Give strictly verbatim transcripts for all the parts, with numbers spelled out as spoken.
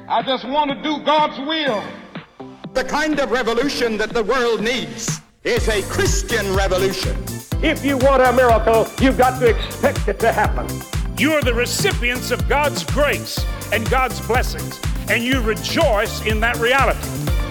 I just want to do God's will. The kind of revolution that the world needs is a Christian revolution. If you want a miracle, you've got to expect it to happen. You are the recipients of God's grace and God's blessings, and you rejoice in that reality.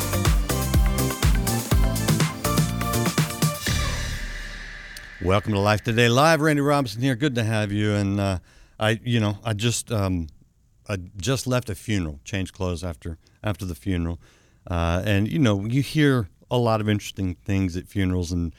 Welcome to Life Today Live. Randy Robinson here. Good to have you. And uh, I, you know, I just, um, I just left a funeral. Changed clothes after after the funeral, uh, and you know, you hear a lot of interesting things at funerals, and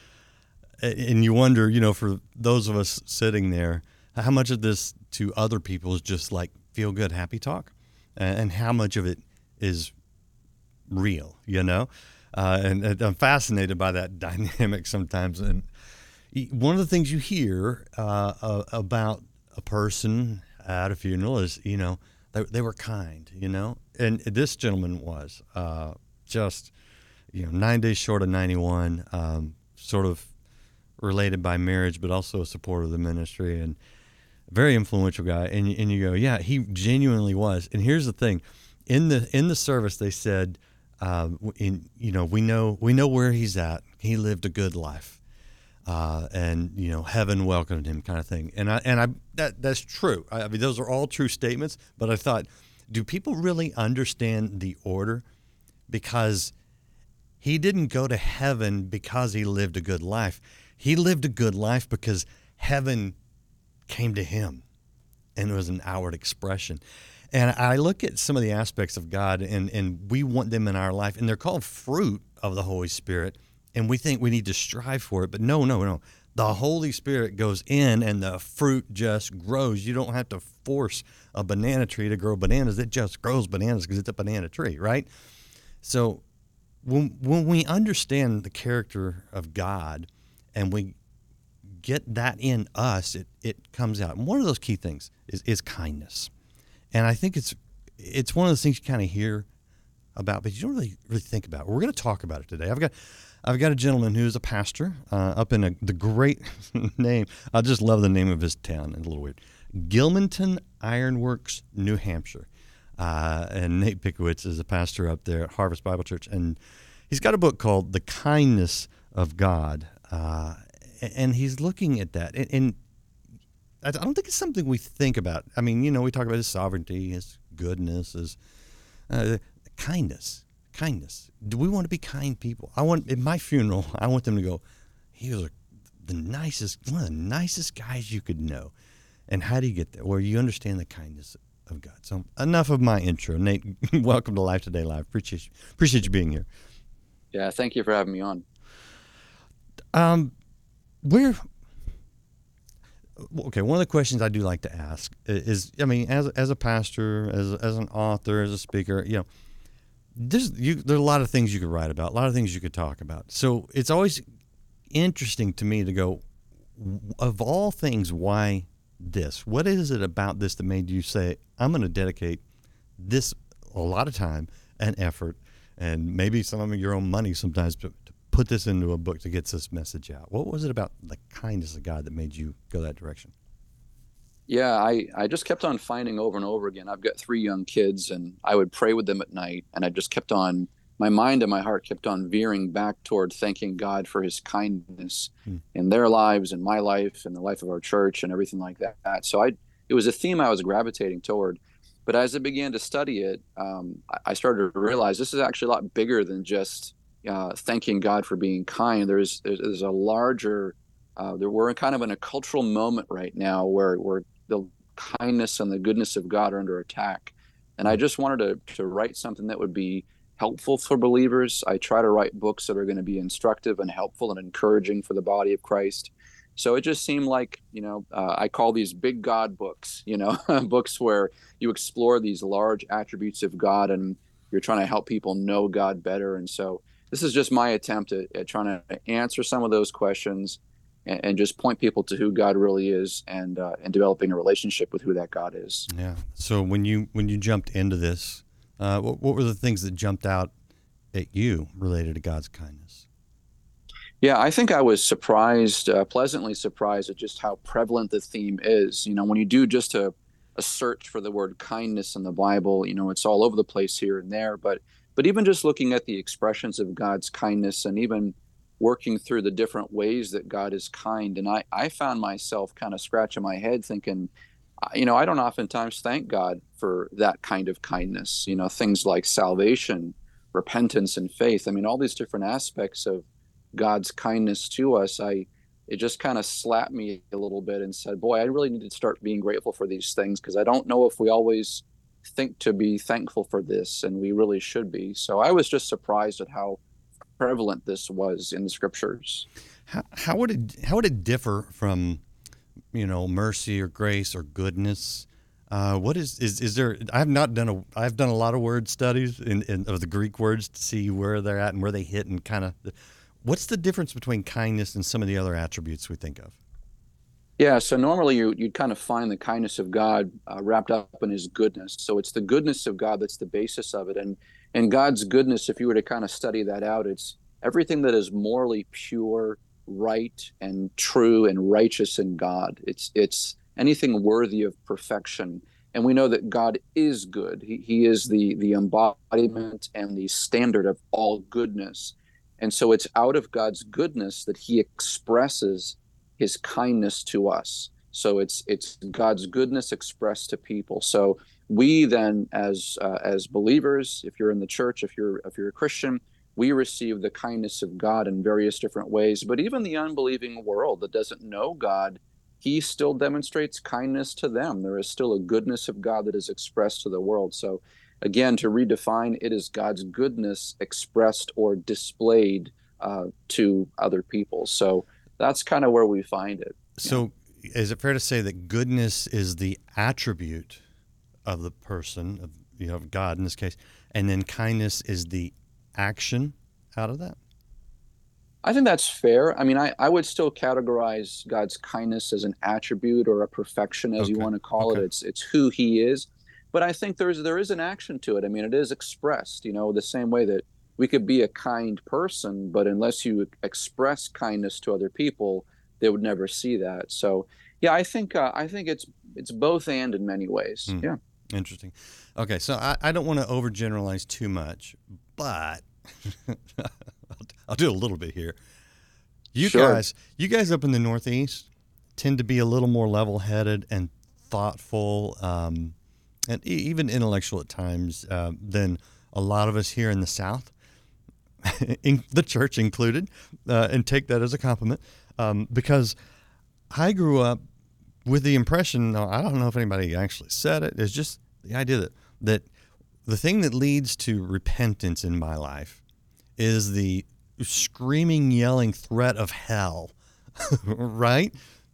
and you wonder, you know, for those of us sitting there, how much of this to other people is just like feel good, happy talk, and how much of it is real, you know, uh, and, and I'm fascinated by that dynamic sometimes. And one of the things you hear uh, uh, about a person at a funeral is, you know, they, they were kind, you know, and this gentleman was uh, just, you know, nine days short of ninety-one, um, sort of related by marriage, but also a supporter of the ministry and a very influential guy. And, and you go, yeah, he genuinely was. And here's the thing, in the in the service they said, uh, in you know, we know we know where he's at. He lived a good life. Uh, and you know, heaven welcomed him, kind of thing, and I and I that that's true. I, I mean, those are all true statements. But I thought, do people really understand the order? Because he didn't go to heaven because he lived a good life. He lived a good life because heaven came to him, and it was an outward expression. And I look at some of the aspects of God, and and we want them in our life, and they're called fruit of the Holy Spirit. And we think we need to strive for it, but no, no, no. The Holy Spirit goes in and the fruit just grows. You don't have to force a banana tree to grow bananas. It just grows bananas because it's a banana tree, right? So when when we understand the character of God and we get that in us, it, it comes out. And one of those key things is, is kindness. And I think it's it's one of those things you kind of hear about, but you don't really really think about it. We're going to talk about it today. I've got I've got a gentleman who's a pastor uh, up in a, the great name. I just love the name of his town. It's a little weird. Gilmanton Ironworks, New Hampshire. Uh, and Nate Pickowitz is a pastor up there at Harvest Bible Church. And he's got a book called The Kindness of God. Uh, and he's looking at that. And, and I don't think it's something we think about. I mean, you know, we talk about his sovereignty, his goodness, his uh, kindness. Kindness. Do we want to be kind people? I want, at my funeral, I want them to go, he was a, the nicest, one of the nicest guys you could know. And how do you get there? Well, you understand the kindness of God. So enough of my intro. Nate, welcome to Life Today Live. Appreciate you, appreciate you being here. Yeah, thank you for having me on. Um, we're, okay, one of the questions I do like to ask is, I mean, as as a pastor, as as an author, as a speaker, you know, There's, you, there are a lot of things you could write about, a lot of things you could talk about. So it's always interesting to me to go, of all things, why this? What is it about this that made you say, I'm going to dedicate this a lot of time and effort and maybe some of your own money sometimes to, to put this into a book to get this message out? What was it about the kindness of God that made you go that direction? Yeah, I, I just kept on finding over and over again. I've got three young kids, and I would pray with them at night, and I just kept on, my mind and my heart kept on veering back toward thanking God for his kindness hmm. in their lives and my life and the life of our church and everything like that. So I, it was a theme I was gravitating toward. But as I began to study it, um, I started to realize this is actually a lot bigger than just uh, thanking God for being kind. There's, there's, there's a larger, uh, there, we're kind of in a cultural moment right now where where the kindness and the goodness of God are under attack. And I just wanted to, to write something that would be helpful for believers. I try to write books that are going to be instructive and helpful and encouraging for the body of Christ. So it just seemed like, you know, uh, I call these big God books, you know, books where you explore these large attributes of God and you're trying to help people know God better. And so this is just my attempt at, at trying to answer some of those questions and, and just point people to who God really is and uh, and developing a relationship with who that God is. Yeah. So when you when you jumped into this, uh, what, what were the things that jumped out at you related to God's kindness? Yeah, I think I was surprised, uh, pleasantly surprised at just how prevalent the theme is. You know, when you do just a, a search for the word kindness in the Bible. You know, it's all over the place here and there, but but even just looking at the expressions of God's kindness and even working through the different ways that God is kind. And I, I found myself kind of scratching my head thinking, you know, I don't oftentimes thank God for that kind of kindness, you know, things like salvation, repentance, and faith. I mean, all these different aspects of God's kindness to us, I it just kind of slapped me a little bit and said, boy, I really need to start being grateful for these things, because I don't know if we always think to be thankful for this, and we really should be. So I was just surprised at how prevalent this was in the scriptures. How, how would it how would it differ from, you know, mercy or grace or goodness? Uh, what is, is is there? I have not done a I've done a lot of word studies in, in of the Greek words to see where they're at and where they hit, and kind of what's the difference between kindness and some of the other attributes we think of? Yeah, so normally you, you'd kind of find the kindness of God uh, wrapped up in his goodness. So it's the goodness of God that's the basis of it. And and God's goodness, if you were to kind of study that out, it's everything that is morally pure, right, and true and righteous in God. It's it's anything worthy of perfection. And we know that God is good. He, he is the, the embodiment and the standard of all goodness. And so it's out of God's goodness that he expresses his kindness to us. So it's it's God's goodness expressed to people. So we then, as uh, as believers, if you're in the church, if you're if you're a Christian, we receive the kindness of God in various different ways. But even the unbelieving world that doesn't know God, he still demonstrates kindness to them. There is still a goodness of God that is expressed to the world. So again, to redefine, it is God's goodness expressed or displayed uh, to other people. So that's kind of where we find it. So yeah. Is it fair to say that goodness is the attribute of the person, of, you know, of God in this case, and then kindness is the action out of that? I think that's fair. I mean, I, I would still categorize God's kindness as an attribute or a perfection, as okay. you want to call okay. it. It's it's who he is. But I think there's there is an action to it. I mean, it is expressed, you know, the same way that we could be a kind person, but unless you express kindness to other people, they would never see that. So, yeah, I think uh, I think it's it's both and in many ways. Mm. Yeah. Interesting. Okay, so I, I don't want to overgeneralize too much, but I'll do a little bit here. You sure. guys, you guys up in the Northeast tend to be a little more level-headed and thoughtful, um, and e- even intellectual at times uh, than a lot of us here in the South, in the church included, uh, and take that as a compliment, um, because I grew up with the impression, I don't know if anybody actually said it, it's just the idea that, that the thing that leads to repentance in my life is the screaming, yelling threat of hell, right?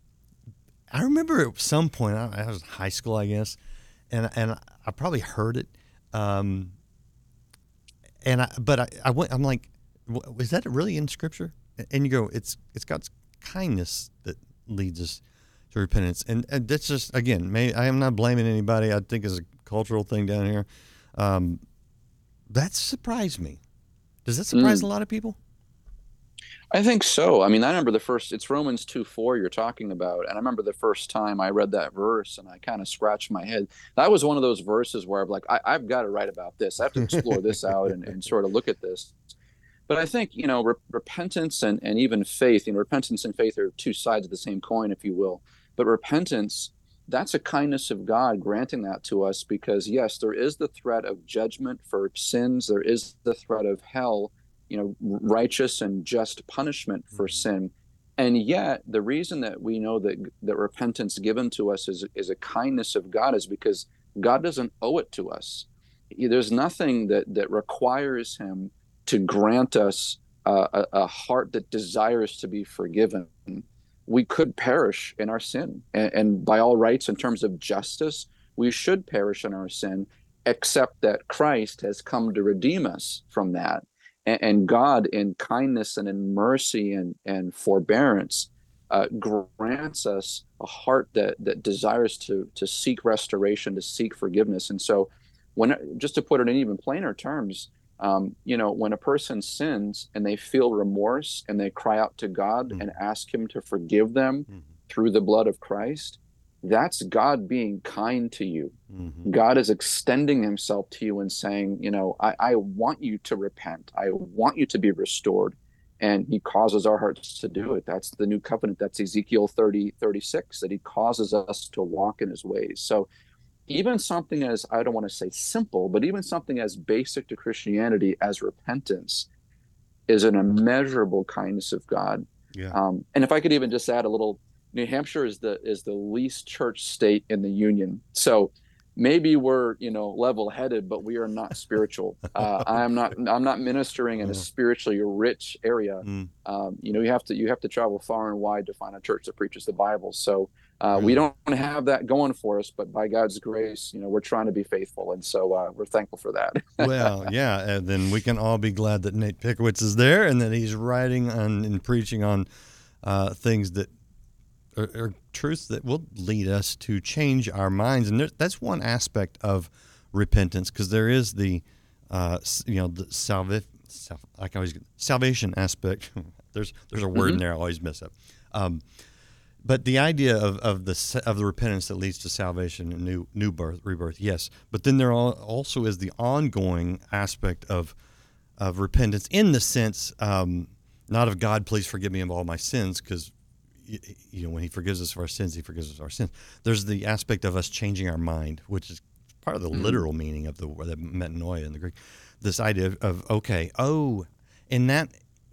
I remember at some point, I was in high school, I guess, and and I probably heard it, um, and I, but I, I went, I'm like, is that really in Scripture? And you go, it's it's God's kindness that leads us to repentance, and, and that's just, again, maybe I am not blaming anybody. I think it's a cultural thing down here. Um, that surprised me. Does that surprise mm. a lot of people? I think so. I mean, I remember the first, it's Romans two four you're talking about. And I remember the first time I read that verse and I kind of scratched my head. That was one of those verses where I'm like, I, I've got to write about this. I have to explore this out and, and sort of look at this. But I think, you know, re- repentance and, and even faith, you know, repentance and faith are two sides of the same coin, if you will. But repentance, that's a kindness of God granting that to us because, yes, there is the threat of judgment for sins. There is the threat of hell, you know, righteous and just punishment for sin. And yet the reason that we know that that repentance given to us is, is a kindness of God is because God doesn't owe it to us. There's nothing that, that requires him to grant us uh, a, a heart that desires to be forgiven. We could perish in our sin. And, and by all rights, in terms of justice, we should perish in our sin, except that Christ has come to redeem us from that. And God, in kindness and in mercy and, and forbearance, uh, grants us a heart that that desires to to seek restoration, to seek forgiveness. And so, when just to put it in even plainer terms, um, you know, when a person sins and they feel remorse and they cry out to God mm-hmm. and ask Him to forgive them mm-hmm. through the blood of Christ, that's God being kind to you. Mm-hmm. God is extending himself to you and saying, you know, I, I want you to repent. I want you to be restored. And he causes our hearts to do it. That's the new covenant. That's Ezekiel thirty, thirty-six, that he causes us to walk in his ways. So even something as, I don't want to say simple, but even something as basic to Christianity as repentance is an immeasurable kindness of God. Yeah. Um, and if I could even just add a little, New Hampshire is the is the least church state in the union. So maybe we're, you know, level-headed, but we are not spiritual. Uh, I'm not I'm not ministering in a spiritually rich area. Mm. Um, you know, you have to you have to travel far and wide to find a church that preaches the Bible. So uh, Really? we don't have that going for us, but by God's grace, you know, we're trying to be faithful, and so uh, we're thankful for that. Well, yeah, and then we can all be glad that Nate Pickowitz is there and that he's writing on and preaching on uh, things that are, are truths that will lead us to change our minds. And there, that's one aspect of repentance, because there is the, uh, you know, the salvi- sal- I can always get, salvation aspect. there's there's a word Mm-hmm. in there I always mess up. Um, But the idea of, of the of the repentance that leads to salvation and new new birth, rebirth, yes. But then there also is the ongoing aspect of of repentance, in the sense, um, not of God, please forgive me of all my sins, because you know when He forgives us of our sins, He forgives us of our sins. There's the aspect of us changing our mind, which is part of the mm-hmm. literal meaning of the word, the metanoia in the Greek. This idea of, of okay, oh, and that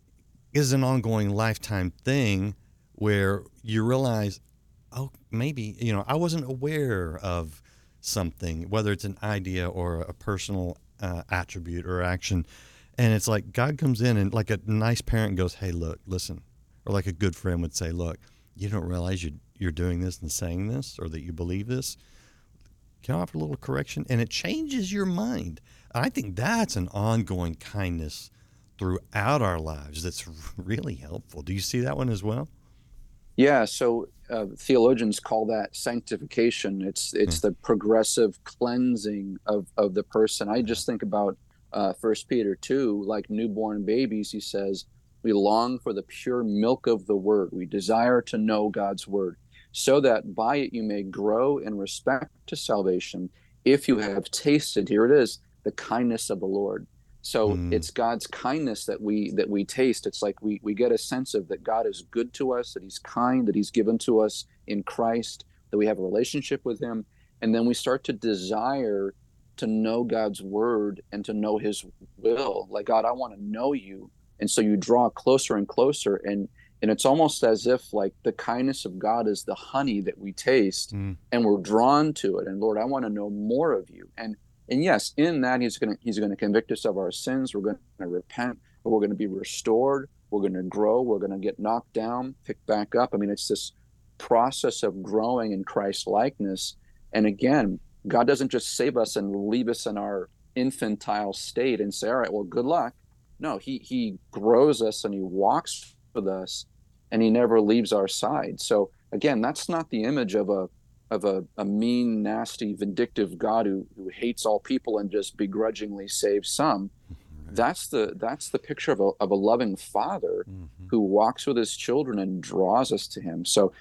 is an ongoing lifetime thing, where you realize, oh, maybe, you know, I wasn't aware of something, whether it's an idea or a personal uh, attribute or action. And it's like God comes in and, like a nice parent goes, hey, look, listen. Or like a good friend would say, look, you don't realize you, you're doing this and saying this, or that you believe this. Can I offer a little correction? And it changes your mind. I think that's an ongoing kindness throughout our lives that's really helpful. Do you see that one as well? Yeah, so uh, theologians call that sanctification. It's it's mm. the progressive cleansing of, of the person. I just think about uh, First Peter two, like newborn babies, he says, we long for the pure milk of the word. We desire to know God's word, so that by it you may grow in respect to salvation, if you have tasted, here it is, the kindness of the Lord. So mm. it's God's kindness that we that we taste. It's like we we get a sense of that God is good to us, that He's kind, that He's given to us in Christ, that we have a relationship with Him, and then we start to desire to know God's word and to know His will. Like, God, I want to know you, and so you draw closer and closer, and and it's almost as if like the kindness of God is the honey that we taste, mm. and we're drawn to it. And Lord, I want to know more of you. And And yes, in that he's going to he's going to convict us of our sins. We're going to repent, but we're going to be restored. We're going to grow. We're going to get knocked down, picked back up. I mean, it's this process of growing in Christ likeness. And again, God doesn't just save us and leave us in our infantile state and say, all right, well, good luck. No, he he grows us and he walks with us, and he never leaves our side. So again, that's not the image of a of a, a mean, nasty, vindictive God who, who hates all people and just begrudgingly saves some. Right. That's the that's the picture of a of a loving Father mm-hmm. who walks with his children and draws us to him. So,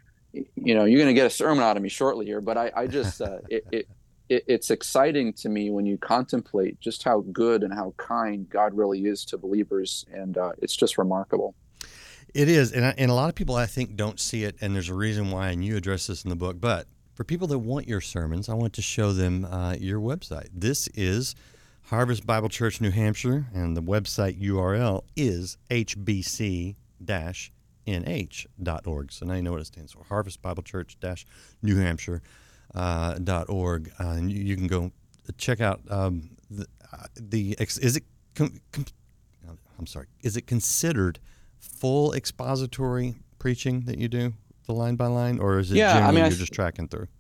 you know, you're going to get a sermon out of me shortly here, but I, I just uh, it, it, it it's exciting to me when you contemplate just how good and how kind God really is to believers, and uh, it's just remarkable. It is, and, I, and a lot of people, I think, don't see it, and there's a reason why, and you address this in the book. But for people that want your sermons, I want to show them uh, your website. This is Harvest Bible Church, New Hampshire, and the website U R L is H B C N H dot org. So now you know what it stands for, Harvest Bible Church New Hampshire uh, dot org. Uh, and you, you can go check out um, the, uh, the is it, com, com, I'm sorry, is it considered full expository preaching that you do, the line by line, or is it yeah, generally I mean, you're I, just tracking through?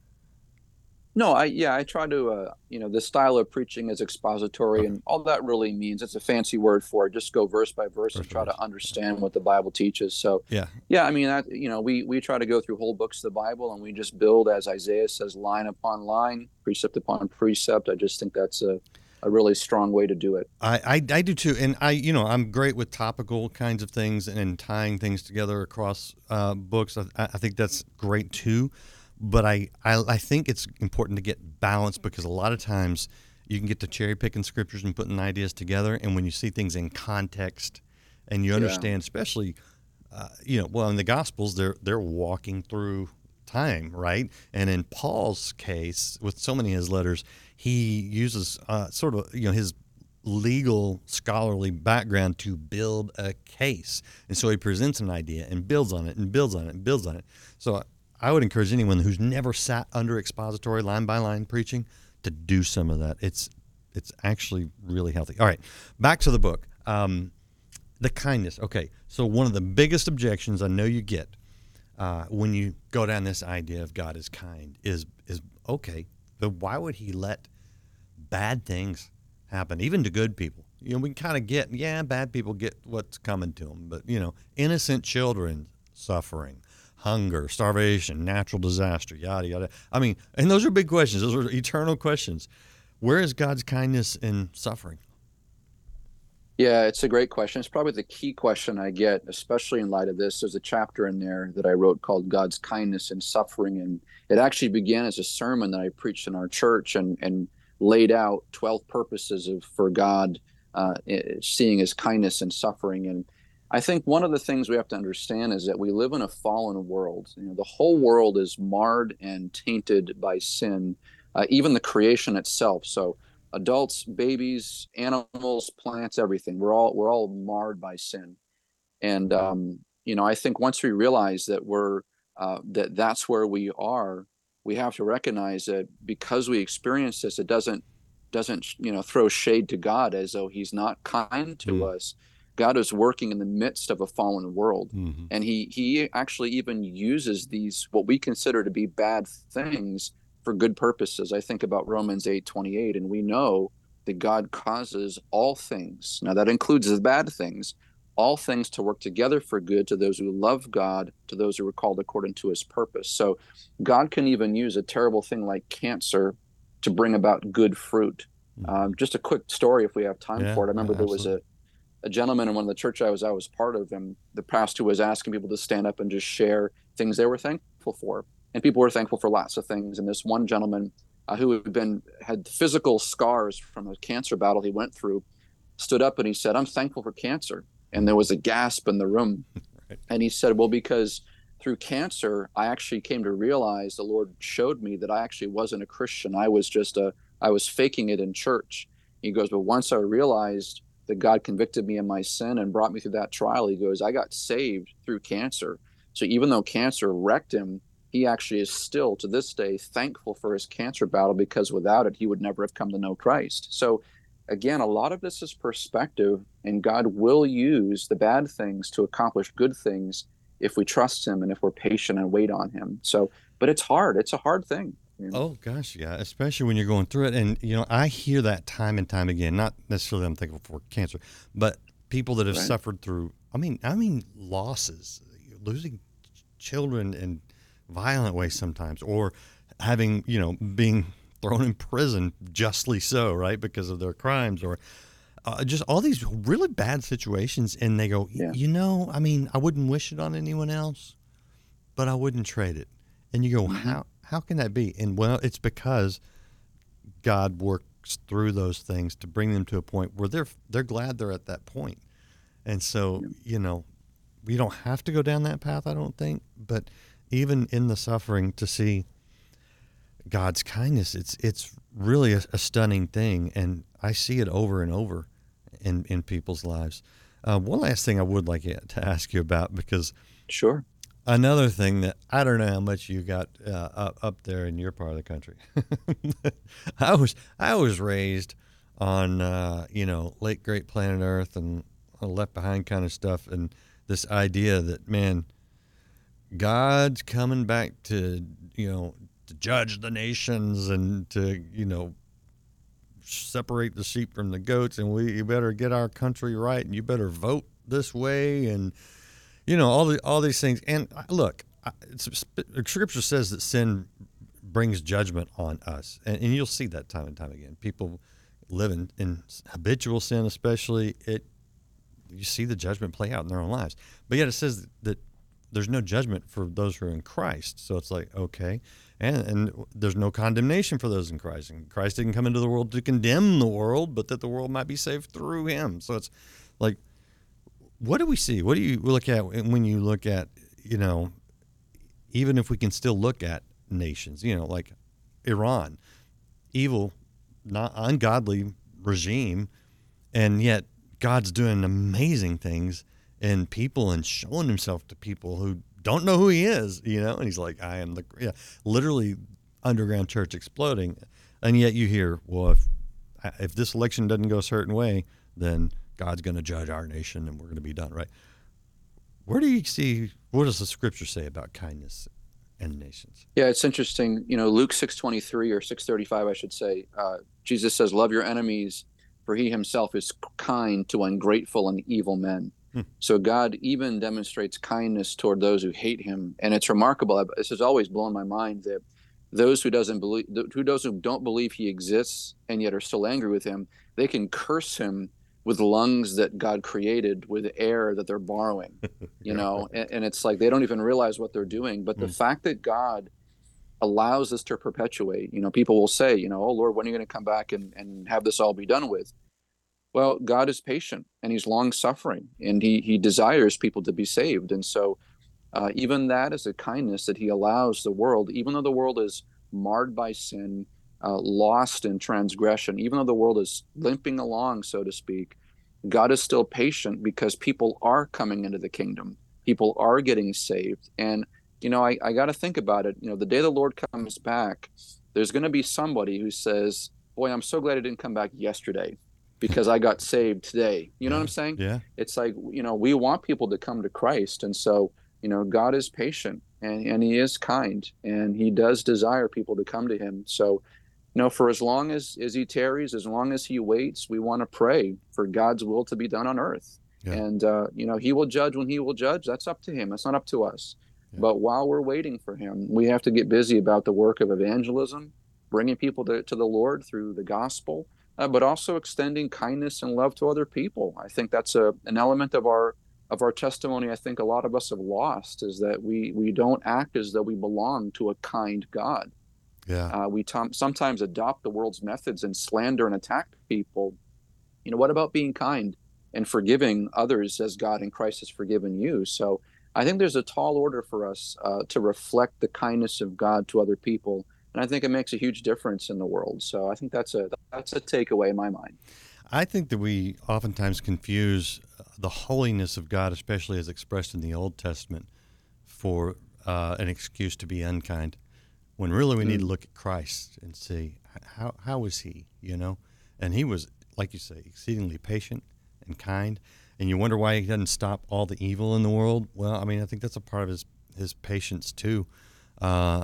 No, I yeah, I try to uh, you know, the style of preaching is expository, okay. and all that really means, it's a fancy word for it. Just go verse by verse, verse and try verse. to understand what the Bible teaches. So yeah, yeah, I mean that you know, we we try to go through whole books of the Bible, and we just build, as Isaiah says, line upon line, precept upon precept. I just think that's a a really strong way to do it. I, I, I do too. And I, you know, I'm great with topical kinds of things and tying things together across uh, books. I, I think that's great too. but I, I I think it's important to get balance, because a lot of times you can get to cherry picking scriptures and putting ideas together, and when you see things in context and you understand, yeah. especially, uh, you know, well, in the Gospels, they're they're walking through time, right? And in Paul's case, with so many of his letters, he uses uh, sort of, you know, his legal scholarly background to build a case. And so he presents an idea and builds on it and builds on it and builds on it. So I would encourage anyone who's never sat under expository line by line preaching to do some of that. It's it's actually really healthy. All right, back to the book. Um, the kindness. Okay, so one of the biggest objections I know you get uh, when you go down this idea of God is kind is, is okay, but why would he let bad things happen, even to good people? You know, we can kind of get, yeah, bad people get what's coming to them, but, you know, innocent children suffering, hunger, starvation, natural disaster, yada, yada. I mean, and those are big questions. Those are eternal questions. Where is God's kindness in suffering? Yeah, it's a great question. It's probably the key question I get, especially in light of this. There's a chapter in there that I wrote called God's Kindness in Suffering, and it actually began as a sermon that I preached in our church and, and laid out twelve purposes of for God uh, seeing his kindness in suffering. And I think one of the things we have to understand is that we live in a fallen world. You know, the whole world is marred and tainted by sin, uh, even the creation itself. So adults, babies, animals, plants, everything, we're all we're all marred by sin. And um, you know, I think once we realize that we're uh, that that's where we are, we have to recognize that because we experience this, it doesn't doesn't you know throw shade to God as though he's not kind to mm. us. God is working in the midst of a fallen world, mm-hmm. and he he actually even uses these what we consider to be bad things for good purposes. I think about Romans eight twenty-eight, and we know that God causes all things, now that includes the bad things, all things to work together for good to those who love God, to those who are called according to his purpose. So God can even use a terrible thing like cancer to bring about good fruit. Mm-hmm. Um, just a quick story if we have time yeah, for it. I remember yeah, there was a a gentleman in one of the church I was I was part of, and the pastor was asking people to stand up and just share things they were thankful for. And people were thankful for lots of things. And this one gentleman uh, who had been had physical scars from a cancer battle he went through stood up and he said, "I'm thankful for cancer." And there was a gasp in the room. Right. And he said, "Well, because through cancer, I actually came to realize the Lord showed me that I actually wasn't a Christian. I was just a I was faking it in church." He goes, "But once I realized that God convicted me of my sin and brought me through that trial," he goes, "I got saved through cancer. So even though cancer wrecked him, he actually is still to this day thankful for his cancer battle, because without it, he would never have come to know Christ." So again, a lot of this is perspective, and God will use the bad things to accomplish good things if we trust him and if we're patient and wait on him. So, but it's hard. It's a hard thing. You know? Oh gosh, yeah, especially when you're going through it. And you know, I hear that time and time again, not necessarily I'm thankful for cancer, but people that have right. suffered through, I mean, I mean losses, losing children in violent ways sometimes, or having, you know, being thrown in prison justly so, right, because of their crimes, or uh, just all these really bad situations. And they go, yeah. you know, I mean, I wouldn't wish it on anyone else, but I wouldn't trade it. And you go, mm-hmm. how? How can that be? And well, it's because God works through those things to bring them to a point where they're they're glad they're at that point. And so, you know, we don't have to go down that path, I don't think. But even in the suffering, to see God's kindness, it's it's really a, a stunning thing, and I see it over and over in in people's lives. Uh, one last thing I would like to ask you about, because sure. Another thing that I don't know how much you got uh, up, up there in your part of the country. I was I was raised on uh, you know late great planet Earth and Left Behind kind of stuff, and this idea that, man, God's coming back to you know to judge the nations and to you know separate the sheep from the goats, and we you better get our country right, and you better vote this way, and you know, all the all these things. And look, it's, Scripture says that sin brings judgment on us, and, and you'll see that time and time again. People live in, in habitual sin, especially. It you see the judgment play out in their own lives. But yet it says that there's no judgment for those who are in Christ. So it's like, okay. And, and there's no condemnation for those in Christ. And Christ didn't come into the world to condemn the world, but that the world might be saved through him. So it's like, what do we see? What do you look at when you look at, you know, even if we can still look at nations, you know, like Iran, evil, not ungodly regime, and yet God's doing amazing things in people and showing himself to people who don't know who he is, you know, and he's like, I am the, yeah, literally underground church exploding. And yet you hear, well, if, if this election doesn't go a certain way, then God's going to judge our nation and we're going to be done, right? Where do you see, what does the scripture say about kindness and nations? Yeah, it's interesting. You know, Luke six twenty-three or six thirty-five, I should say, uh, Jesus says, love your enemies, for he himself is kind to ungrateful and evil men. Hmm. So God even demonstrates kindness toward those who hate him. And it's remarkable. This has always blown my mind that those who doesn't believe, who those who don't believe he exists and yet are still angry with him, they can curse him with lungs that God created, with air that they're borrowing, you know, and, and it's like they don't even realize what they're doing. But mm. the fact that God allows this to perpetuate, you know, people will say, you know, oh, Lord, when are you going to come back and, and have this all be done with? Well, God is patient and he's long suffering and he, he desires people to be saved. And so uh, even that is a kindness that he allows the world, even though the world is marred by sin, Uh, lost in transgression, even though the world is limping along, so to speak, God is still patient because people are coming into the kingdom. People are getting saved. And, you know, I, I got to think about it. You know, the day the Lord comes back, there's going to be somebody who says, boy, I'm so glad I didn't come back yesterday because I got saved today. You know yeah. what I'm saying? Yeah. It's like, you know, we want people to come to Christ. And so, you know, God is patient and, and he is kind and he does desire people to come to him. So, you know, for as long as, as he tarries, as long as he waits, we want to pray for God's will to be done on earth. Yeah. And, uh, you know, he will judge when he will judge. That's up to him. That's not up to us. Yeah. But while we're waiting for him, we have to get busy about the work of evangelism, bringing people to, to the Lord through the gospel, uh, but also extending kindness and love to other people. I think that's a, an element of our of our testimony I think a lot of us have lost, is that we, we don't act as though we belong to a kind God. Yeah. Uh, we t- sometimes adopt the world's methods and slander and attack people. You know, what about being kind and forgiving others as God in Christ has forgiven you? So I think there's a tall order for us uh, to reflect the kindness of God to other people. And I think it makes a huge difference in the world. So I think that's a that's a takeaway in my mind. I think that we oftentimes confuse the holiness of God, especially as expressed in the Old Testament, for uh, an excuse to be unkind. When really we need to look at Christ and see how how was he, you know? And he was, like you say, exceedingly patient and kind. And you wonder why he doesn't stop all the evil in the world. Well, I mean, I think that's a part of his, his patience too, uh,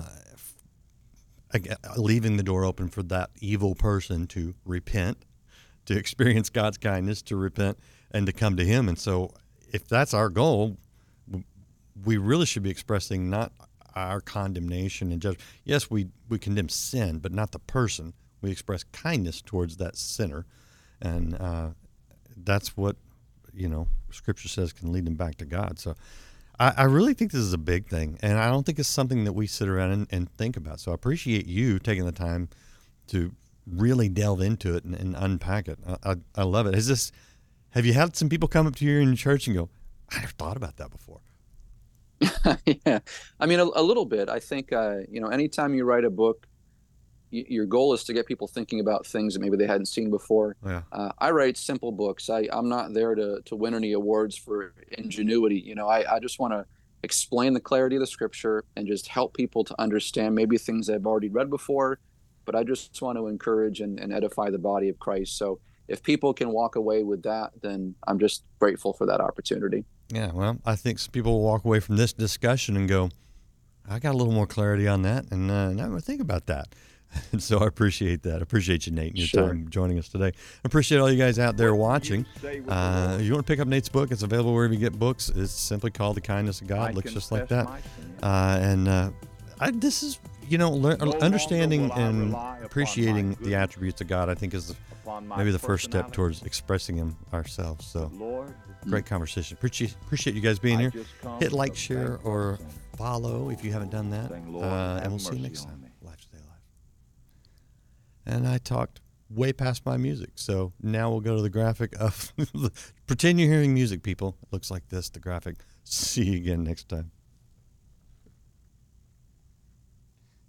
leaving the door open for that evil person to repent, to experience God's kindness, to repent, and to come to him. And so if that's our goal, we really should be expressing not our condemnation and judgment. Yes, we, we condemn sin, but not the person. We express kindness towards that sinner, and uh, that's what, you know, Scripture says can lead them back to God. So I, I really think this is a big thing, and I don't think it's something that we sit around and, and think about. So I appreciate you taking the time to really delve into it and, and unpack it. I, I, I love it. Is this? Have you had some people come up to you in church and go, "I never thought about that before"? Yeah, I mean, a, a little bit. I think, uh, you know, anytime you write a book, y- your goal is to get people thinking about things that maybe they hadn't seen before. Yeah. Uh, I write simple books. I, I'm not there to, to win any awards for ingenuity. You know, I, I just want to explain the clarity of the Scripture and just help people to understand maybe things they've already read before, but I just want to encourage and, and edify the body of Christ. So if people can walk away with that, then I'm just grateful for that opportunity. Yeah, well, I think some people will walk away from this discussion and go, I got a little more clarity on that, and uh, now I'm going to think about that. And so I appreciate that. I appreciate you, Nate, and your Sure. time joining us today. I appreciate all you guys out there watching. Uh, if you want to pick up Nate's book, it's available wherever you get books. It's simply called The Kindness of God. It looks just like that. Uh, and uh, I, this is, you know, lear- understanding and appreciating the attributes of God, I think, is the, maybe the first step towards expressing Him ourselves. So great conversation. Appreciate, appreciate you guys being here. Hit like, share, or follow if you haven't done that. Uh, and we'll see you next time. and I talked way past my music. So now we'll go to the graphic of pretend you're hearing music, people. It looks like this, the graphic. See you again next time.